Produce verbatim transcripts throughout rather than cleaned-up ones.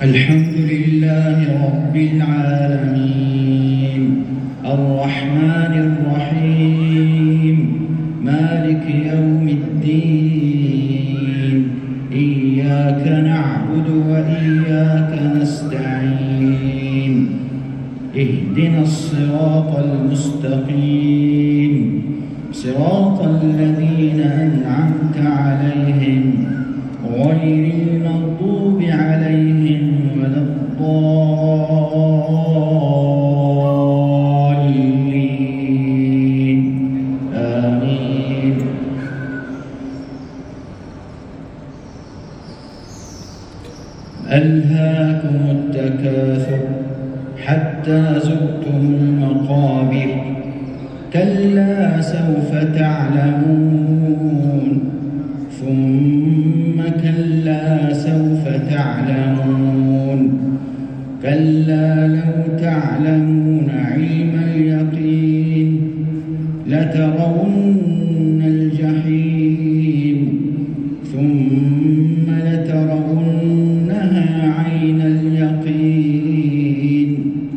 الحمد لله رب العالمين الرحمن الرحيم مالك يوم الدين إياك نعبد وإياك نستعين اهدنا الصراط المستقيم صراط الذين أنعمت عليهم غير المغضوب عليهم ولا الضالين آمين. ألهاكم التكاثر حتى زرتم المقابر كلا سوف تعلمون ثم كلا سوف تعلمون كلا لو تعلمون علم اليقين لترون الجحيم ثم لترونها عين اليقين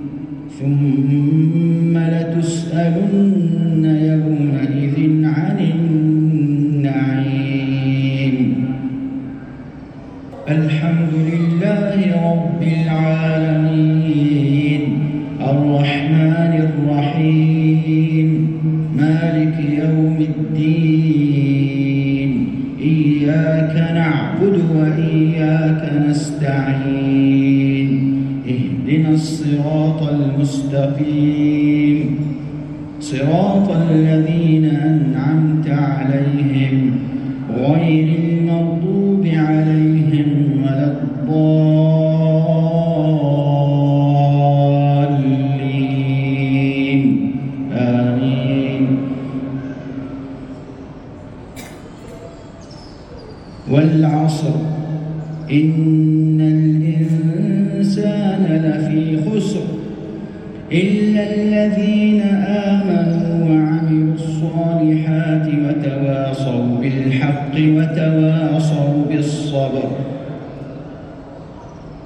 ثم لتسألن يومئذ عن النعيم. الحمد لله رب العالمين الرحمن الرحيم مالك يوم الدين إياك نعبد وإياك نستعين اهدنا الصراط المستقيم صراط الذين أنعمت عليهم غير المغضوب عليهم ولا الضالين آمين. والعصر إن الإنسان لفي خسر إلا الذين آمنوا وعملوا الصالحات وتواصوا بالحق وتواصوا بالصبر.